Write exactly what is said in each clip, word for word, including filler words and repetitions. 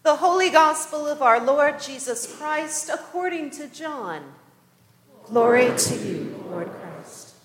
The Holy Gospel of our Lord Jesus Christ according to John. Glory to you, Lord Christ.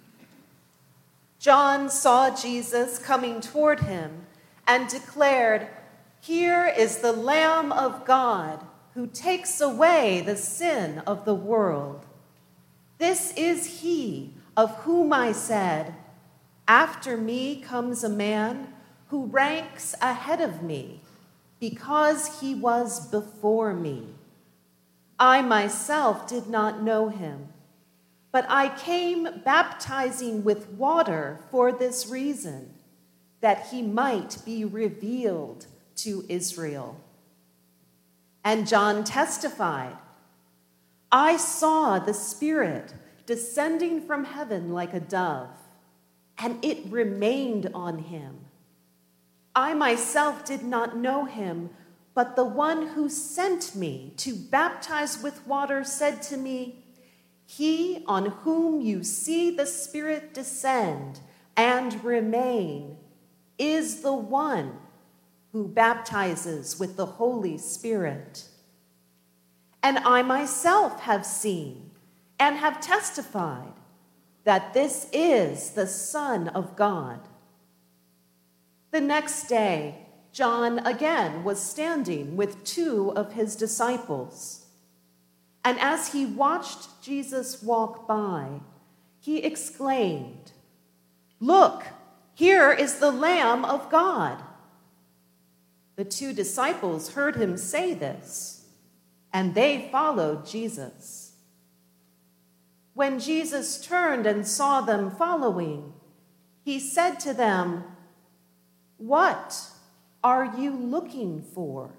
John saw Jesus coming toward him and declared, "Here is the Lamb of God who takes away the sin of the world. This is he of whom I said, 'After me comes a man who ranks ahead of me, because he was before me. I myself did not know him, but I came baptizing with water for this reason, that he might be revealed to Israel.' And John testified, 'I saw the Spirit descending from heaven like a dove, and it remained on him. I myself did not know him, but the one who sent me to baptize with water said to me, "He on whom you see the Spirit descend and remain is the one who baptizes with the Holy Spirit." And I myself have seen and have testified that this is the Son of God." The next day, John again was standing with two of his disciples. And as he watched Jesus walk by, he exclaimed, "Look, here is the Lamb of God." The two disciples heard him say this, and they followed Jesus. When Jesus turned and saw them following, he said to them, "What are you looking for?"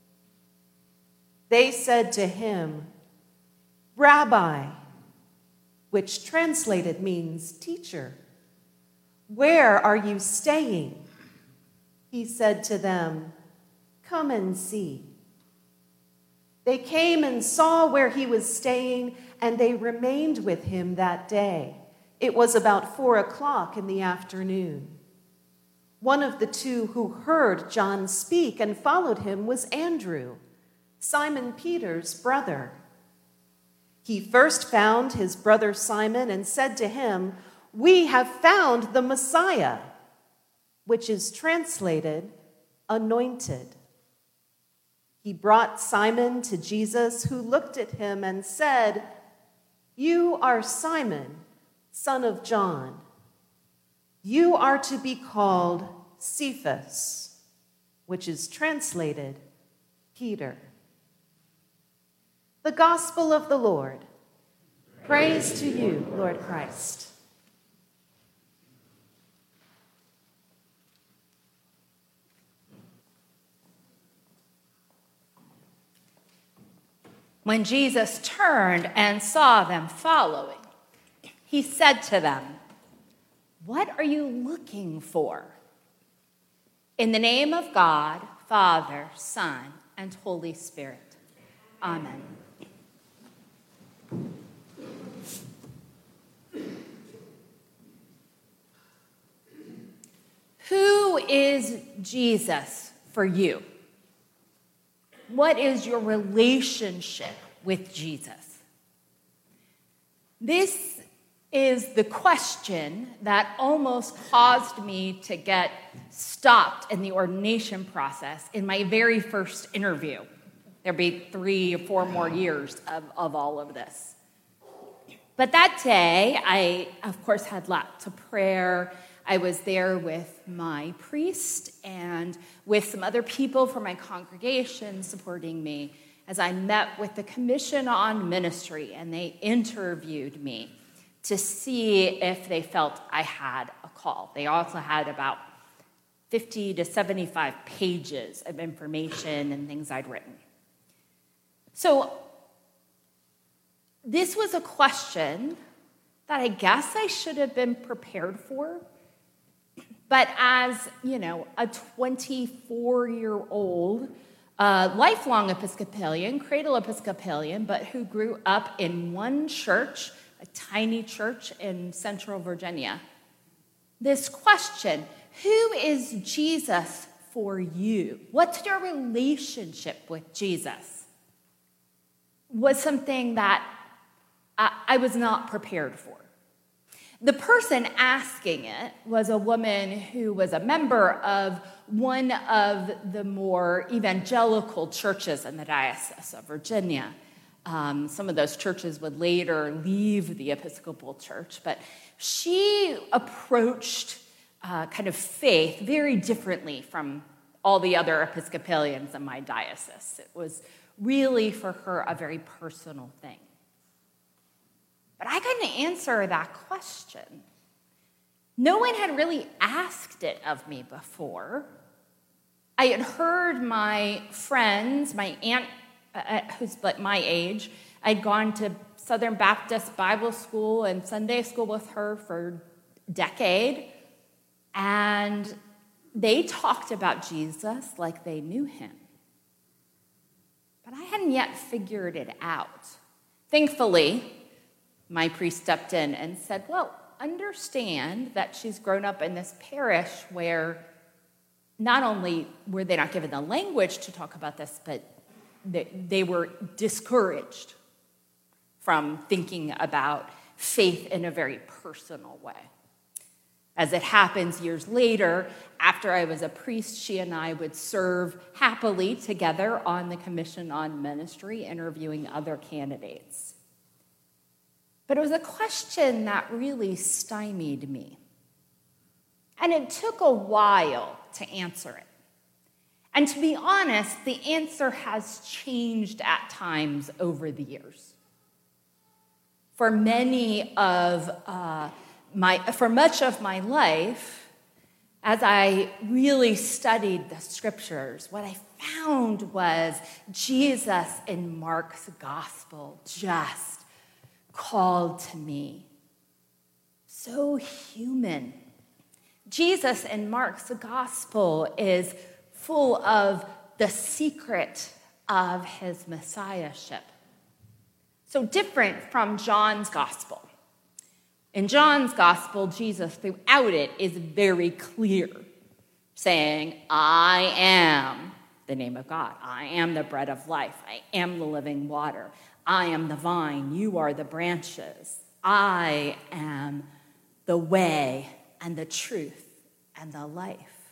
They said to him, "Rabbi," which translated means teacher, "where are you staying?" He said to them, "Come and see." They came and saw where he was staying, and they remained with him that day. It was about four o'clock in the afternoon. One of the two who heard John speak and followed him was Andrew, Simon Peter's brother. He first found his brother Simon and said to him, "We have found the Messiah," which is translated anointed. He brought Simon to Jesus, who looked at him and said, "You are Simon, son of John. You are to be called Cephas," which is translated Peter. The Gospel of the Lord. Praise to you, Lord Christ. When Jesus turned and saw them following, he said to them, "What are you looking for?" In the name of God, Father, Son, and Holy Spirit. Amen. Who is Jesus for you? What is your relationship with Jesus? This is the question that almost caused me to get stopped in the ordination process in my very first interview. There'd be three or four more years of, of all of this. But that day, I, of course, had lots of prayer. I was there with my priest and with some other people from my congregation supporting me as I met with the Commission on Ministry, and they interviewed me to see if they felt I had a call. They also had about fifty to seventy-five pages of information and things I'd written. So this was a question that I guess I should have been prepared for. But as, you know, a twenty-four-year-old, uh, lifelong Episcopalian, cradle Episcopalian, but who grew up in one church, a tiny church in Central Virginia, this question, who is Jesus for you? What's your relationship with Jesus? Was something that I, I was not prepared for. The person asking it was a woman who was a member of one of the more evangelical churches in the Diocese of Virginia. Um, some of those churches would later leave the Episcopal Church, but she approached uh, kind of faith very differently from all the other Episcopalians in my diocese. It was really for her a very personal thing. But I couldn't answer that question. No one had really asked it of me before. I had heard my friends, my aunt, uh, who's like my age, I'd gone to Southern Baptist Bible School and Sunday school with her for a decade, and they talked about Jesus like they knew him. But I hadn't yet figured it out. Thankfully, my priest stepped in and said, well, understand that she's grown up in this parish where not only were they not given the language to talk about this, but they, they were discouraged from thinking about faith in a very personal way. As it happens years later, after I was a priest, she and I would serve happily together on the Commission on Ministry, interviewing other candidates. But it was a question that really stymied me. And it took a while to answer it. And to be honest, the answer has changed at times over the years. For many of uh, my, for much of my life, as I really studied the scriptures, what I found was Jesus in Mark's gospel just called to me. So human. Jesus in Mark's gospel is full of the secret of his messiahship. So different from John's gospel. In John's gospel, Jesus throughout it is very clear, saying, I am the name of God. I am the bread of life. I am the living water. I am the vine, you are the branches. I am the way and the truth and the life.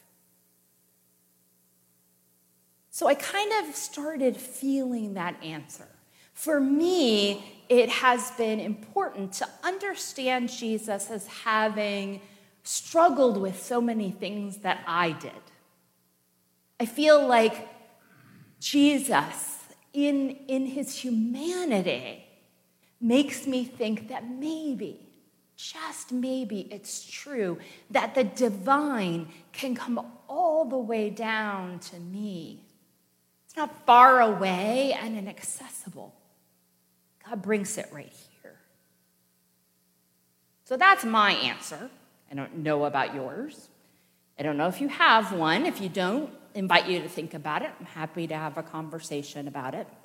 So I kind of started feeling that answer. For me, it has been important to understand Jesus as having struggled with so many things that I did. I feel like Jesus, In, in his humanity, makes me think that maybe, just maybe, it's true that the divine can come all the way down to me. It's not far away and inaccessible. God brings it right here. So that's my answer. I don't know about yours. I don't know if you have one. If you don't, I invite you to think about it. I'm happy to have a conversation about it.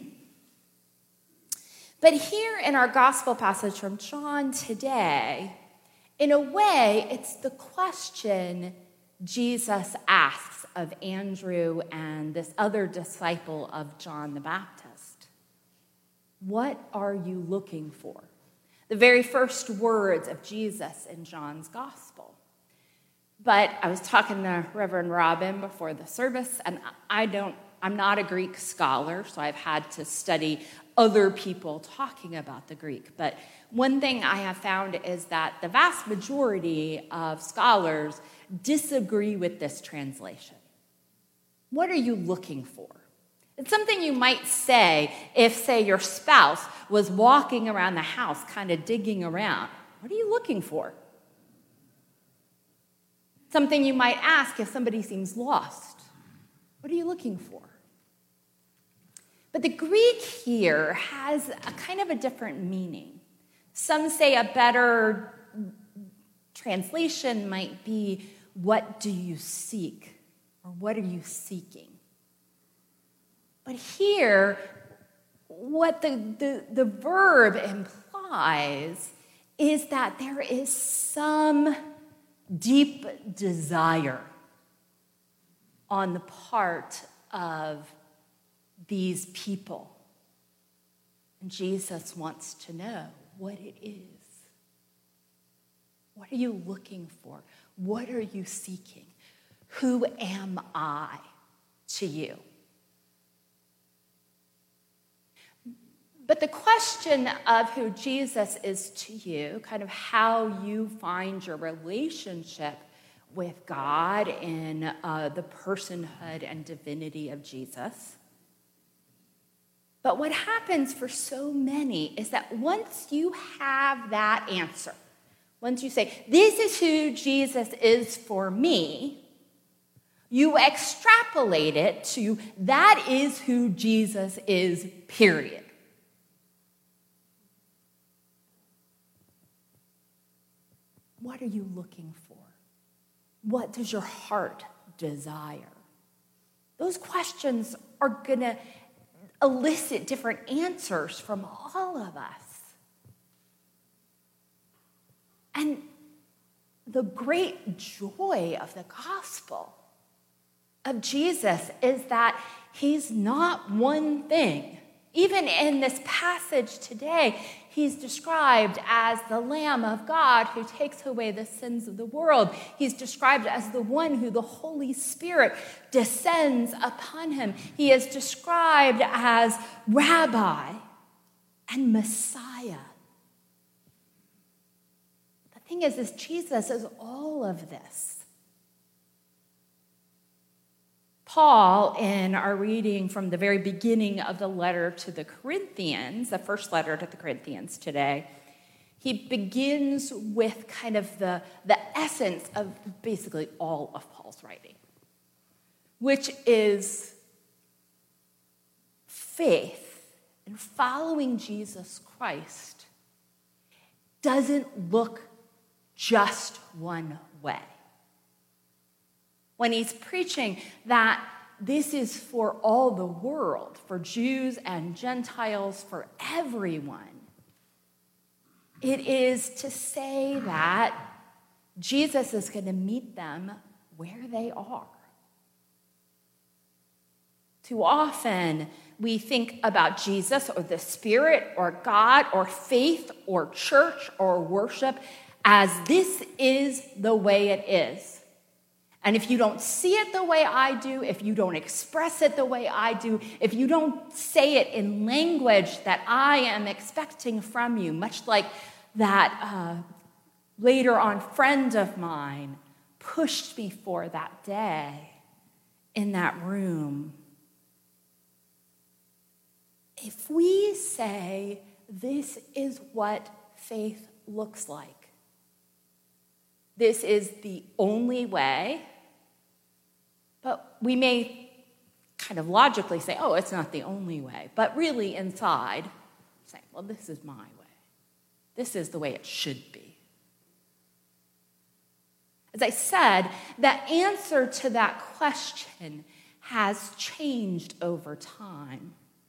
But here in our gospel passage from John today, in a way, it's the question Jesus asks of Andrew and this other disciple of John the Baptist. What are you looking for? The very first words of Jesus in John's gospel. But I was talking to Reverend Robin before the service, and I don't, I'm not a Greek scholar, so I've had to study other people talking about the Greek. But one thing I have found is that the vast majority of scholars disagree with this translation. What are you looking for? It's something you might say if, say, your spouse was walking around the house, kind of digging around. What are you looking for? Something you might ask if somebody seems lost. What are you looking for? But the Greek here has a kind of a different meaning. Some say a better translation might be, what do you seek? Or what are you seeking? But here, what the, the, the verb implies is that there is some deep desire. on the part of these people. And Jesus wants to know what it is. What are you looking for? What are you seeking? Who am I to you? But the question of who Jesus is to you, kind of how you find your relationship with God in uh, the personhood and divinity of Jesus. But what happens for so many is that once you have that answer, once you say, this is who Jesus is for me, you extrapolate it to that is who Jesus is, period. What are you looking for? What does your heart desire? Those questions are going to elicit different answers from all of us. And the great joy of the gospel of Jesus is that he's not one thing. Even in this passage today, he's described as the Lamb of God who takes away the sins of the world. He's described as the one who the Holy Spirit descends upon him. He is described as Rabbi and Messiah. The thing is, is Jesus is all of this. Paul, in our reading from the very beginning of the letter to the Corinthians, the first letter to the Corinthians today, he begins with kind of the, the essence of basically all of Paul's writing, which is faith and following Jesus Christ doesn't look just one way. When he's preaching that this is for all the world, for Jews and Gentiles, for everyone, it is to say that Jesus is going to meet them where they are. Too often, we think about Jesus or the Spirit or God or faith or church or worship as this is the way it is. And if you don't see it the way I do, if you don't express it the way I do, if you don't say it in language that I am expecting from you, much like that uh, later on friend of mine pushed me for that day in that room. If we say this is what faith looks like, this is the only way, but we may kind of logically say, oh, it's not the only way. But really inside, say, well, this is my way. This is the way it should be. As I said, the answer to that question has changed over time.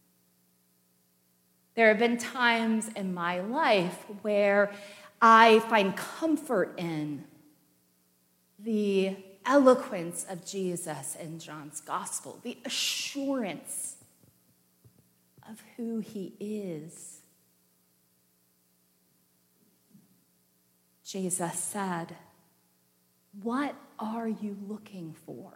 There have been times in my life where I find comfort in the eloquence of Jesus in John's gospel, the assurance of who he is. Jesus said, "What are you looking for?"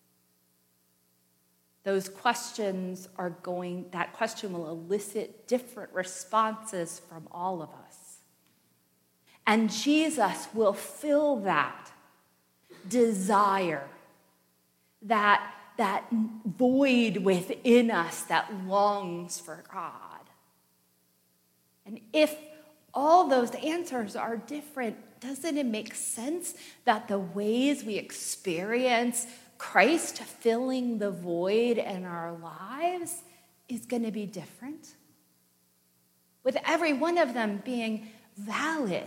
Those questions are going, that question will elicit different responses from all of us. And Jesus will fill that desire, that, that void within us that longs for God. And if all those answers are different, doesn't it make sense that the ways we experience Christ filling the void in our lives is going to be different? With every one of them being valid.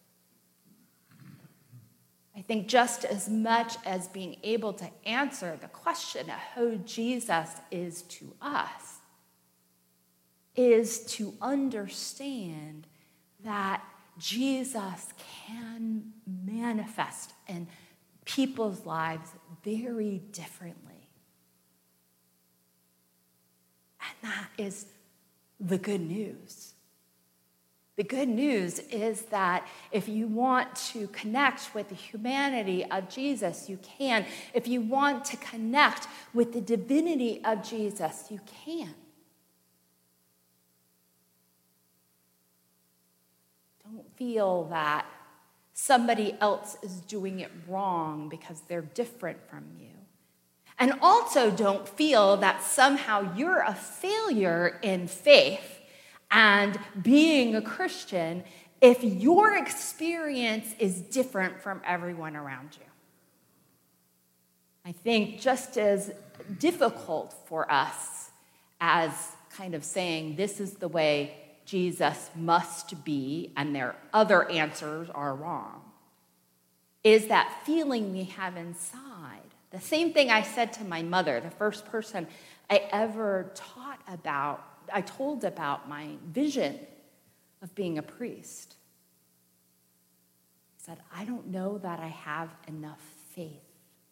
I think just as much as being able to answer the question of who Jesus is to us is to understand that Jesus can manifest in people's lives very differently. that is the good news. The good news is that if you want to connect with the humanity of Jesus, you can. If you want to connect with the divinity of Jesus, you can. Don't feel that somebody else is doing it wrong because they're different from you. And also don't feel that somehow you're a failure in faith and being a Christian if your experience is different from everyone around you. I think just as difficult for us as kind of saying this is the way Jesus must be and their other answers are wrong, is that feeling we have inside. The same thing I said to my mother, the first person I ever taught about, I told about my vision of being a priest. I said, I don't know that I have enough faith.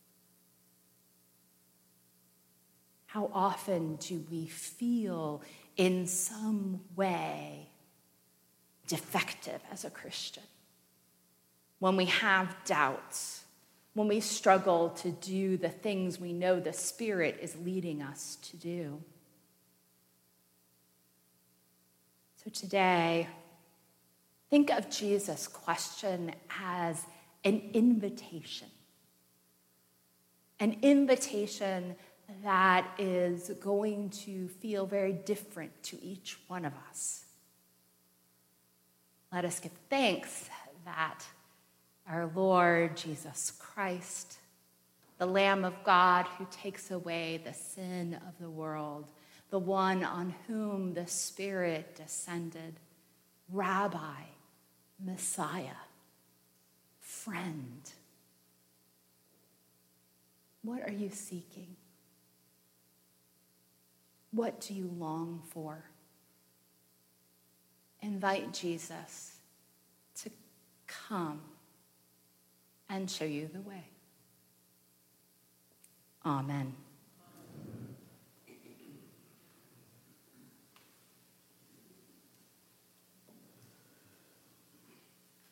How often do we feel in some way defective as a Christian? When we have doubts, when we struggle to do the things we know the Spirit is leading us to do. So today, think of Jesus' question as an invitation. An invitation that is going to feel very different to each one of us. Let us give thanks that our Lord Jesus Christ, the Lamb of God who takes away the sin of the world, the one on whom the Spirit descended, Rabbi, Messiah, friend. What are you seeking? What do you long for? Invite Jesus to come and show you the way. Amen.